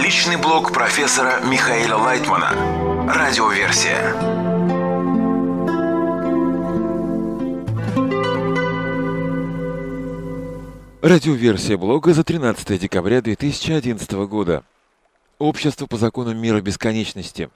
Личный блог профессора Михаила Лайтмана. Радиоверсия. Радиоверсия блога за 13 декабря 2011 года. Общество по законам мира бесконечности.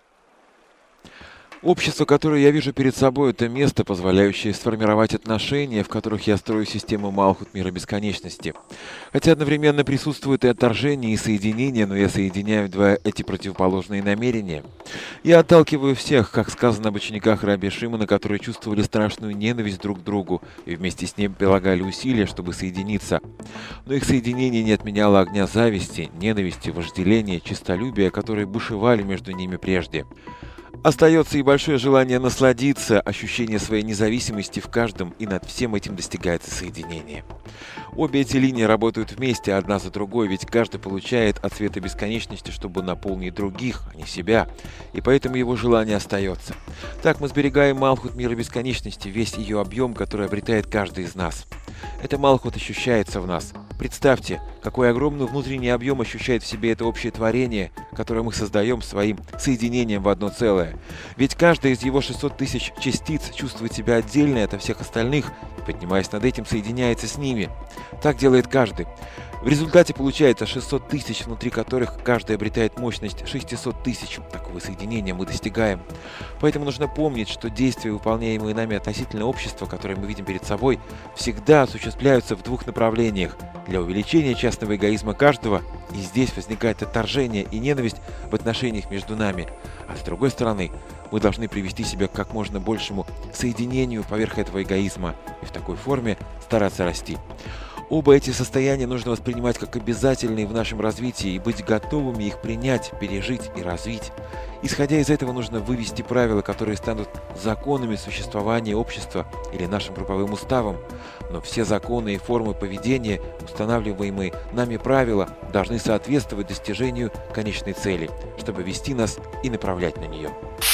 Общество, которое я вижу перед собой, это место, позволяющее сформировать отношения, в которых я строю систему Малхут мира бесконечности. Хотя одновременно присутствует и отторжение, и соединение, но я соединяю эти противоположные намерения. Я отталкиваю всех, как сказано об учениках Раби Шимона, которые чувствовали страшную ненависть друг к другу и вместе с ним прилагали усилия, чтобы соединиться. Но их соединение не отменяло огня зависти, ненависти, вожделения, честолюбия, которые бушевали между ними прежде. Остается и большое желание насладиться, ощущение своей независимости в каждом, и над всем этим достигается соединение. Обе эти линии работают вместе, одна за другой, ведь каждый получает от света бесконечности, чтобы наполнить других, а не себя, и поэтому его желание остается. Так мы сберегаем Малхут мира бесконечности, весь ее объем, который обретает каждый из нас. Это Малхут ощущается в нас. Представьте, какой огромный внутренний объем ощущает в себе это общее творение, которое мы создаем своим соединением в одно целое. Ведь каждая из его 600 тысяч частиц чувствует себя отдельной от всех остальных, и, поднимаясь над этим, соединяется с ними. Так делает каждый. В результате получается 600 тысяч, внутри которых каждый обретает мощность 600 тысяч. Такого соединения мы достигаем. Поэтому нужно помнить, что действия, выполняемые нами относительно общества, которое мы видим перед собой, всегда осуществляются в двух направлениях. Для увеличения частного эгоизма каждого, и здесь возникает отторжение и ненависть в отношениях между нами. А с другой стороны, мы должны привести себя к как можно большему соединению поверх этого эгоизма и в такой форме стараться расти. Оба эти состояния нужно воспринимать как обязательные в нашем развитии и быть готовыми их принять, пережить и развить. Исходя из этого, нужно вывести правила, которые станут законами существования общества или нашим групповым уставом. Но все законы и формы поведения, устанавливаемые нами правила, должны соответствовать достижению конечной цели, чтобы вести нас и направлять на нее.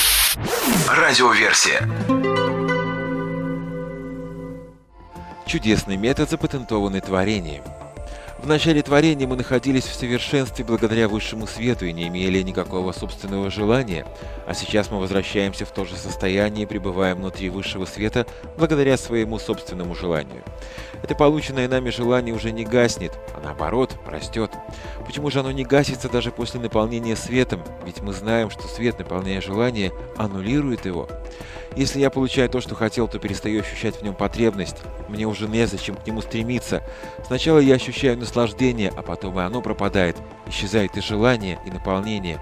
Радиоверсия. Чудесный метод, запатентованный творением. В начале творения мы находились в совершенстве благодаря высшему свету и не имели никакого собственного желания, а сейчас мы возвращаемся в то же состояние и пребываем внутри высшего света благодаря своему собственному желанию. Это полученное нами желание уже не гаснет, а наоборот растет. Почему же оно не гасится даже после наполнения светом? Ведь мы знаем, что свет, наполняя желание, аннулирует его. Если я получаю то, что хотел, то перестаю ощущать в нем потребность. Мне уже незачем к нему стремиться. Сначала я ощущаю наслаждение, а потом и оно пропадает. Исчезает и желание, и наполнение.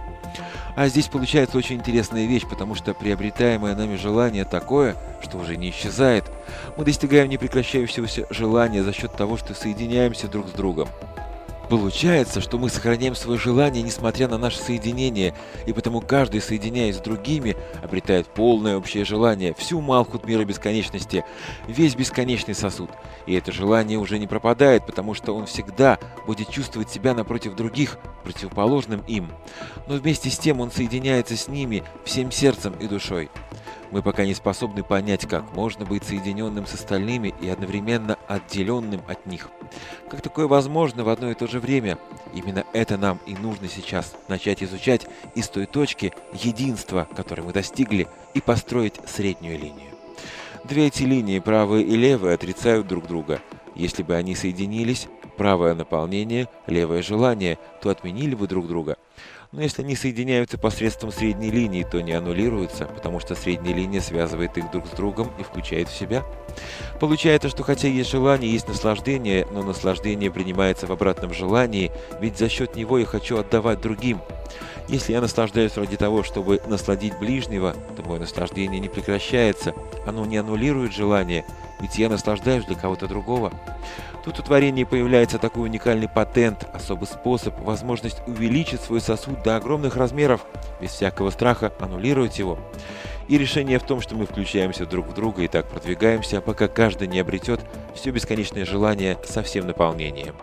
А здесь получается очень интересная вещь, потому что приобретаемое нами желание такое, что уже не исчезает. Мы достигаем непрекращающегося желания за счет того, что соединяемся друг с другом. Получается, что мы сохраняем свое желание, несмотря на наше соединение, и потому каждый, соединяясь с другими, обретает полное общее желание, всю Малхут мира бесконечности, весь бесконечный сосуд. И это желание уже не пропадает, потому что он всегда будет чувствовать себя напротив других, противоположным им. Но вместе с тем он соединяется с ними всем сердцем и душой. Мы пока не способны понять, как можно быть соединенным с остальными и одновременно отделенным от них. Как такое возможно в одно и то же время? Именно это нам и нужно сейчас начать изучать из той точки единства, которой мы достигли, и построить среднюю линию. Две эти линии, правая и левая, отрицают друг друга. Если бы они соединились, правое наполнение, левое желание, то отменили бы друг друга. Но если они соединяются посредством средней линии, то не аннулируются, потому что средняя линия связывает их друг с другом и включает в себя. Получается, что хотя есть желание, есть наслаждение, но наслаждение принимается в обратном желании, ведь за счет него я хочу отдавать другим. Если я наслаждаюсь ради того, чтобы насладить ближнего, то мое наслаждение не прекращается, оно не аннулирует желание, ведь я наслаждаюсь для кого-то другого. Тут у творения появляется такой уникальный патент, особый способ, возможность увеличить свой сосуд до огромных размеров, без всякого страха аннулировать его. И решение в том, что мы включаемся друг в друга и так продвигаемся, пока каждый не обретет все бесконечное желание со всем наполнением.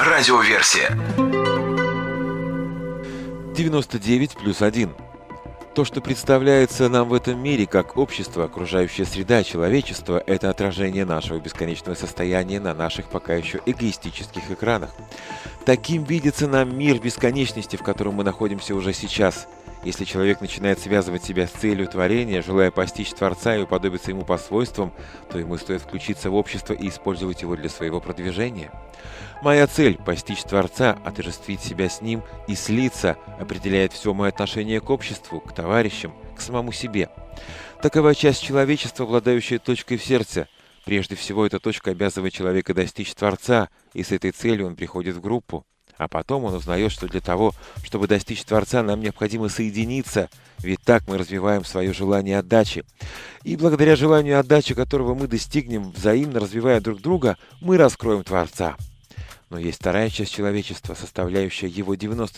Радиоверсия. 99+1. То, что представляется нам в этом мире как общество, окружающая среда, человечество – это отражение нашего бесконечного состояния на наших пока еще эгоистических экранах. Таким видится нам мир бесконечности, в котором мы находимся уже сейчас. Если человек начинает связывать себя с целью творения, желая постичь Творца и уподобиться ему по свойствам, то ему стоит включиться в общество и использовать его для своего продвижения. Моя цель – постичь Творца, отождествить себя с Ним и слиться, определяет все мое отношение к обществу, к товарищам, к самому себе. Такова часть человечества, обладающая точкой в сердце. Прежде всего, эта точка обязывает человека достичь Творца, и с этой целью он приходит в группу. А потом он узнает, что для того, чтобы достичь Творца, нам необходимо соединиться, ведь так мы развиваем свое желание отдачи. И благодаря желанию отдачи, которого мы достигнем, взаимно развивая друг друга, мы раскроем Творца. Но есть вторая часть человечества, составляющая его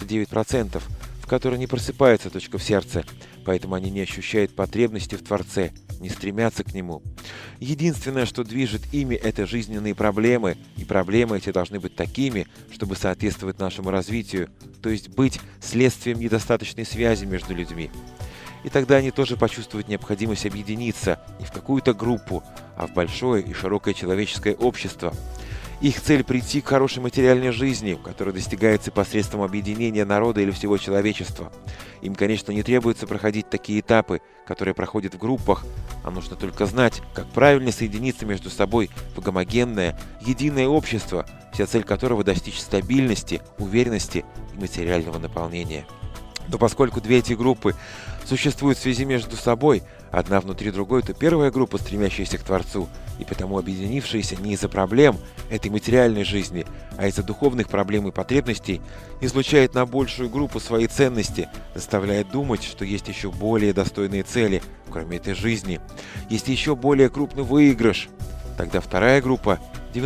99%, в которой не просыпается точка в сердце, поэтому они не ощущают потребности в Творце, не стремятся к Нему. Единственное, что движет ими, это жизненные проблемы, и проблемы эти должны быть такими, чтобы соответствовать нашему развитию, то есть быть следствием недостаточной связи между людьми. И тогда они тоже почувствуют необходимость объединиться не в какую-то группу, а в большое и широкое человеческое общество. Их цель – прийти к хорошей материальной жизни, которая достигается посредством объединения народа или всего человечества. Им, конечно, не требуется проходить такие этапы, которые проходят в группах, а нужно только знать, как правильно соединиться между собой в гомогенное, единое общество, вся цель которого – достичь стабильности, уверенности и материального наполнения. Но поскольку две эти группы существуют в связи между собой, одна внутри другой, то первая группа, стремящаяся к Творцу, и потому объединившаяся не из-за проблем этой материальной жизни, а из-за духовных проблем и потребностей, излучает на большую группу свои ценности, заставляет думать, что есть еще более достойные цели, кроме этой жизни, есть еще более крупный выигрыш. Тогда вторая группа,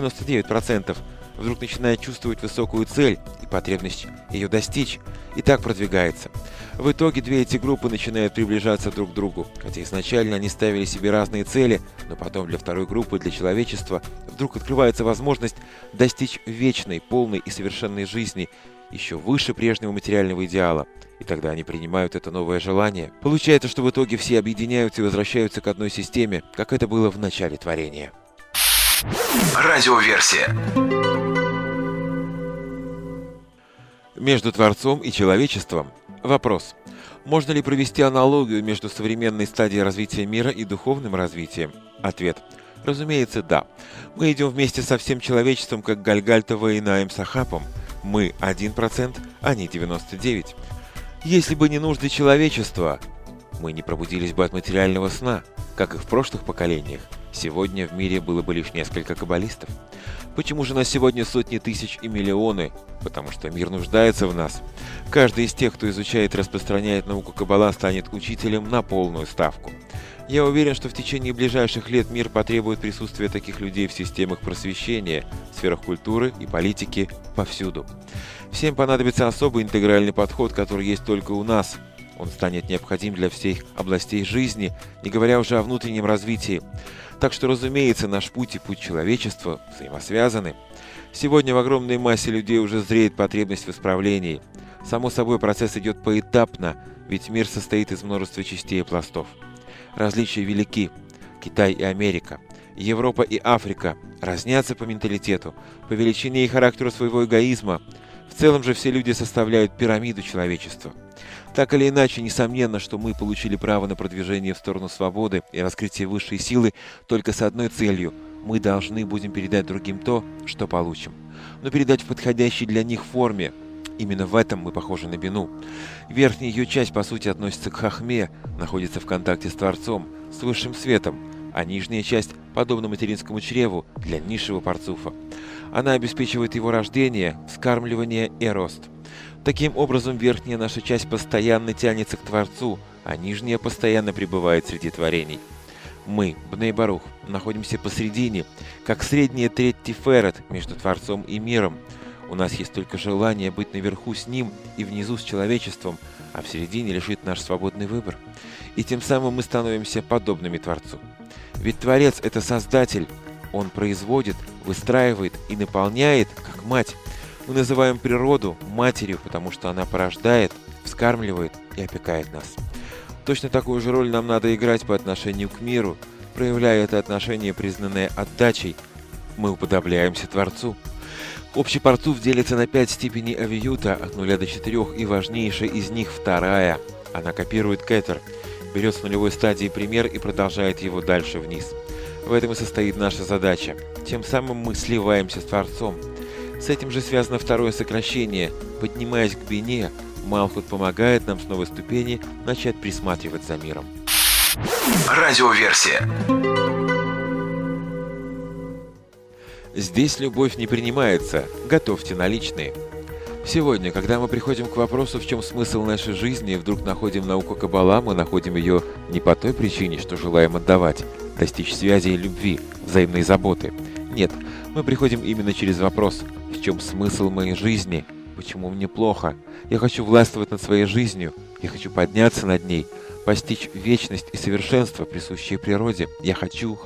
99%, вдруг начинает чувствовать высокую цель и потребность ее достичь, и так продвигается. В итоге две эти группы начинают приближаться друг к другу, хотя изначально они ставили себе разные цели, но потом для второй группы, для человечества, вдруг открывается возможность достичь вечной, полной и совершенной жизни, еще выше прежнего материального идеала. И тогда они принимают это новое желание. Получается, что в итоге все объединяются и возвращаются к одной системе, как это было в начале творения. Радиоверсия. Между Творцом и человечеством. Вопрос. Можно ли провести аналогию между современной стадией развития мира и духовным развитием? Ответ. Разумеется, да. Мы идем вместе со всем человечеством, как Гальгальта Ваинаем Сахапом. Мы 1%, они 99%. Если бы не нужды человечества, мы не пробудились бы от материального сна, как и в прошлых поколениях. Сегодня в мире было бы лишь несколько каббалистов. Почему же нас сегодня сотни тысяч и миллионы? Потому что мир нуждается в нас. Каждый из тех, кто изучает и распространяет науку Каббала, станет учителем на полную ставку. Я уверен, что в течение ближайших лет мир потребует присутствия таких людей в системах просвещения, сферах культуры и политики повсюду. Всем понадобится особый интегральный подход, который есть только у нас. Он станет необходим для всех областей жизни, не говоря уже о внутреннем развитии. Так что, разумеется, наш путь и путь человечества взаимосвязаны. Сегодня в огромной массе людей уже зреет потребность в исправлении. Само собой, процесс идет поэтапно, ведь мир состоит из множества частей и пластов. Различия велики. Китай и Америка, Европа и Африка разнятся по менталитету, по величине и характеру своего эгоизма. В целом же все люди составляют пирамиду человечества. Так или иначе, несомненно, что мы получили право на продвижение в сторону свободы и раскрытие высшей силы только с одной целью – мы должны будем передать другим то, что получим. Но передать в подходящей для них форме. Именно в этом мы похожи на Бину. Верхняя ее часть, по сути, относится к Хахме, находится в контакте с Творцом, с высшим светом, а нижняя часть, подобно материнскому чреву, для низшего парцуфа. Она обеспечивает его рождение, вскармливание и рост. Таким образом, верхняя наша часть постоянно тянется к Творцу, а нижняя постоянно пребывает среди творений. Мы, Бней Барух, находимся посредине, как средняя треть Тиферет между Творцом и миром. У нас есть только желание быть наверху с Ним и внизу с человечеством, а в середине лежит наш свободный выбор. И тем самым мы становимся подобными Творцу. Ведь Творец – это Создатель. Он производит, выстраивает и наполняет, как мать. Мы называем природу матерью, потому что она порождает, вскармливает и опекает нас. Точно такую же роль нам надо играть по отношению к миру. Проявляя это отношение, признанное отдачей, мы уподобляемся Творцу. Общий Парцуф делится на 5 степеней авиюта от 0 до 4, и важнейшая из них вторая. Она копирует кетер, берет с нулевой стадии пример и продолжает его дальше вниз. В этом и состоит наша задача. Тем самым мы сливаемся с Творцом. С этим же связано второе сокращение. Поднимаясь к бине, Малхут помогает нам с новой ступени начать присматривать за миром. Радиоверсия. Здесь любовь не принимается. Готовьте наличные. Сегодня, когда мы приходим к вопросу, в чем смысл нашей жизни, и вдруг находим науку Каббала, мы находим ее не по той причине, что желаем отдавать, достичь связи и любви, взаимной заботы. Нет, мы приходим именно через вопрос, в чем смысл моей жизни, почему мне плохо, я хочу властвовать над своей жизнью, я хочу подняться над ней, постичь вечность и совершенство, присущие природе. Я хочу.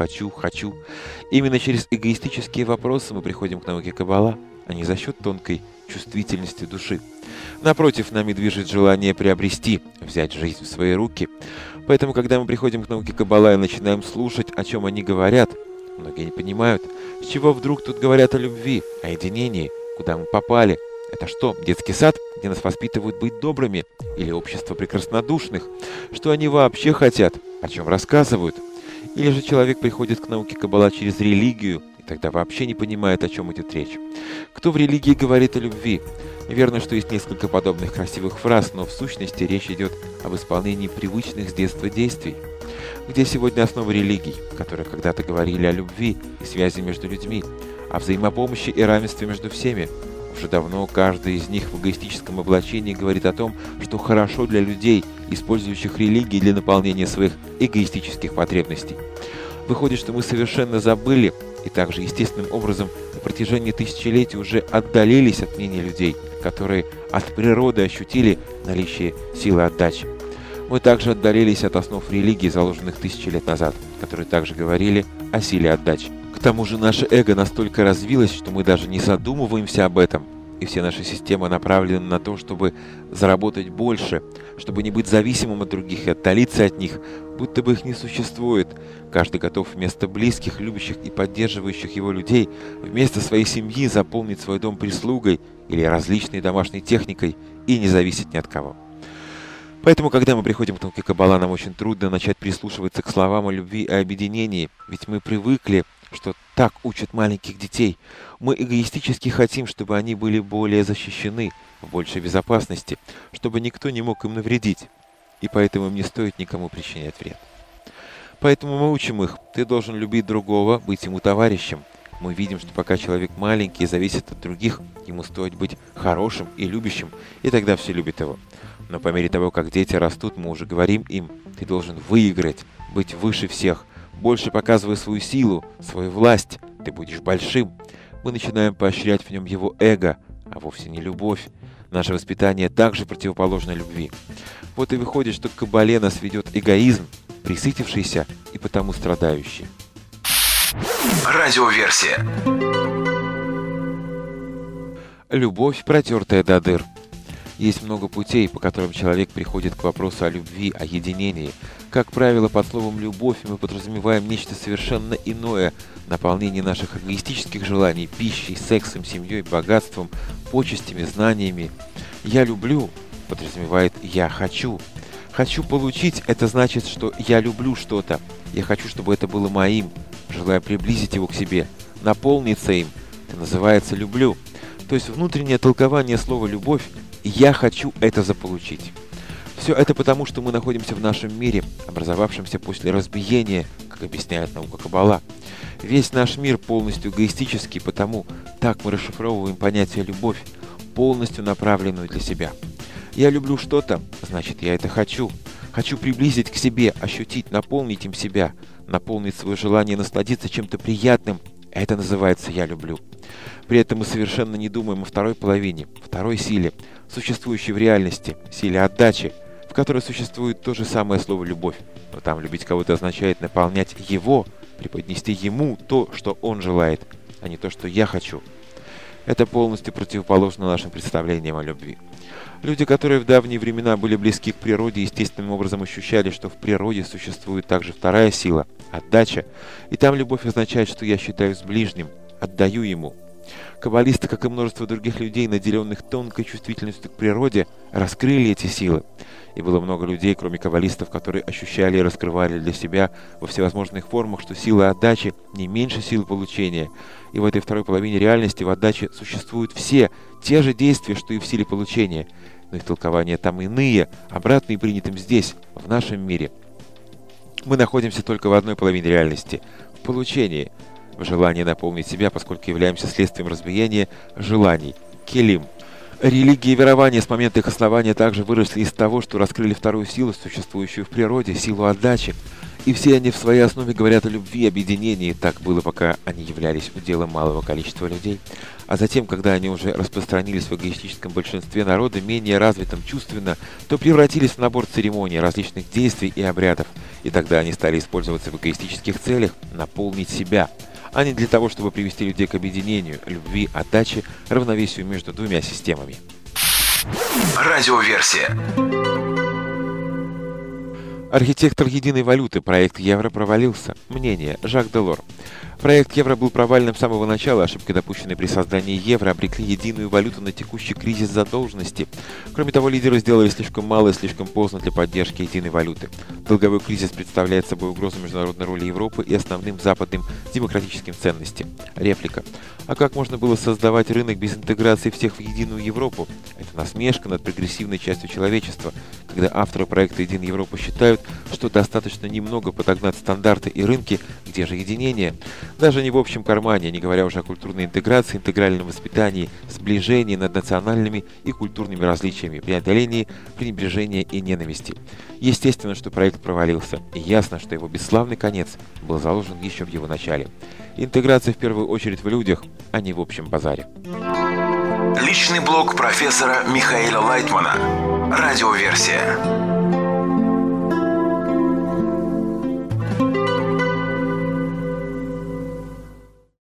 Именно через эгоистические вопросы мы приходим к науке Каббала, а не за счет тонкой чувствительности души. Напротив, нами движет желание приобрести, взять жизнь в свои руки. Поэтому, когда мы приходим к науке Каббала и начинаем слушать, о чем они говорят, многие не понимают, с чего вдруг тут говорят о любви, о единении, куда мы попали. Это что, детский сад, где нас воспитывают быть добрыми? Или общество прекраснодушных? Что они вообще хотят? О чем рассказывают? Или же человек приходит к науке Каббала через религию, и тогда вообще не понимает, о чем идет речь? Кто в религии говорит о любви? Верно, что есть несколько подобных красивых фраз, но в сущности речь идет об исполнении привычных с детства действий. Где сегодня основа религий, которые когда-то говорили о любви и связи между людьми, о взаимопомощи и равенстве между всеми? Уже давно каждый из них в эгоистическом облачении говорит о том, что хорошо для людей, использующих религии для наполнения своих эгоистических потребностей. Выходит, что мы совершенно забыли и также естественным образом на протяжении тысячелетий уже отдалились от мнения людей, которые от природы ощутили наличие силы отдачи. Мы также отдалились от основ религии, заложенных тысячи лет назад, которые также говорили о силе отдачи. К тому же наше эго настолько развилось, что мы даже не задумываемся об этом, и все наши системы направлены на то, чтобы заработать больше, чтобы не быть зависимым от других и отдалиться от них, будто бы их не существует. Каждый готов вместо близких, любящих и поддерживающих его людей, вместо своей семьи заполнить свой дом прислугой или различной домашней техникой и не зависеть ни от кого. Поэтому, когда мы приходим к науке Каббала, нам очень трудно начать прислушиваться к словам о любви и объединении, ведь мы привыкли, что так учат маленьких детей. Мы эгоистически хотим, чтобы они были более защищены, в большей безопасности, чтобы никто не мог им навредить, и поэтому им не стоит никому причинять вред. Поэтому мы учим их: ты должен любить другого, быть ему товарищем. Мы видим, что пока человек маленький и зависит от других, ему стоит быть хорошим и любящим, и тогда все любят его. Но по мере того, как дети растут, мы уже говорим им: ты должен выиграть, быть выше всех, больше показывай свою силу, свою власть, ты будешь большим. Мы начинаем поощрять в нем его эго, а вовсе не любовь. Наше воспитание также противоположно любви. Вот и выходит, что к Каббале нас ведет эгоизм, пресытившийся и потому страдающий. Радиоверсия. Любовь, протертая до дыр. Есть много путей, по которым человек приходит к вопросу о любви, о единении. Как правило, под словом «любовь» мы подразумеваем нечто совершенно иное – наполнение наших эгоистических желаний пищей, сексом, семьей, богатством, почестями, знаниями. «Я люблю» подразумевает «я хочу». «Хочу получить» – это значит, что я люблю что-то. Я хочу, чтобы это было моим, желая приблизить его к себе, наполниться им. Это называется «люблю». То есть внутреннее толкование слова «любовь» – «я хочу это заполучить». Все это потому, что мы находимся в нашем мире, образовавшемся после разбиения, как объясняет наука Каббала. Весь наш мир полностью эгоистический, потому так мы расшифровываем понятие «любовь», полностью направленную для себя. Я люблю что-то, значит, я это хочу. Хочу приблизить к себе, ощутить, наполнить им себя, наполнить свое желание насладиться чем-то приятным. Это называется «я люблю». При этом мы совершенно не думаем о второй половине, второй силе, существующей в реальности, силе отдачи, в которой существует то же самое слово «любовь». Но там любить кого-то означает наполнять его, преподнести ему то, что он желает, а не то, что я хочу. Это полностью противоположно нашим представлениям о любви. Люди, которые в давние времена были близки к природе, естественным образом ощущали, что в природе существует также вторая сила – отдача, и там любовь означает, что я считаюсь с ближним, отдаю ему. Каббалисты, как и множество других людей, наделенных тонкой чувствительностью к природе, раскрыли эти силы. И было много людей, кроме каббалистов, которые ощущали и раскрывали для себя во всевозможных формах, что сила отдачи не меньше силы получения. И в этой второй половине реальности в отдаче существуют все те же действия, что и в силе получения. Но их толкования там иные, обратные принятым здесь, в нашем мире. Мы находимся только в одной половине реальности – в получении, в желании наполнить себя, поскольку являемся следствием разбиения желаний – келим. Религии и верования с момента их основания также выросли из того, что раскрыли вторую силу, существующую в природе, силу отдачи. И все они в своей основе говорят о любви, объединении. Так было, пока они являлись уделом малого количества людей. А затем, когда они уже распространились в эгоистическом большинстве народа, менее развитым чувственно, то превратились в набор церемоний, различных действий и обрядов. И тогда они стали использоваться в эгоистических целях наполнить себя, а не для того, чтобы привести людей к объединению, любви, отдаче, равновесию между двумя системами. Радиоверсия. Архитектор единой валюты, проект евро провалился. Мнение Жак Делор. Проект евро был провальным с самого начала. Ошибки, допущенные при создании евро, обрекли единую валюту на текущий кризис задолженности. Кроме того, лидеры сделали слишком мало и слишком поздно для поддержки единой валюты. Долговой кризис представляет собой угрозу международной роли Европы и основным западным демократическим ценностям. Реплика. А как можно было создавать рынок без интеграции всех в единую Европу? Это насмешка над прогрессивной частью человечества, когда авторы проекта «Единая Европа» считают, что достаточно немного подогнать стандарты и рынки, где же единение? Даже не в общем кармане, не говоря уже о культурной интеграции, интегральном воспитании, сближении над национальными и культурными различиями, преодолении пренебрежения и ненависти. Естественно, что проект провалился, и ясно, что его бесславный конец был заложен еще в его начале. Интеграция в первую очередь в людях, а не в общем базаре. Личный блог профессора Михаила Лайтмана. Радиоверсия.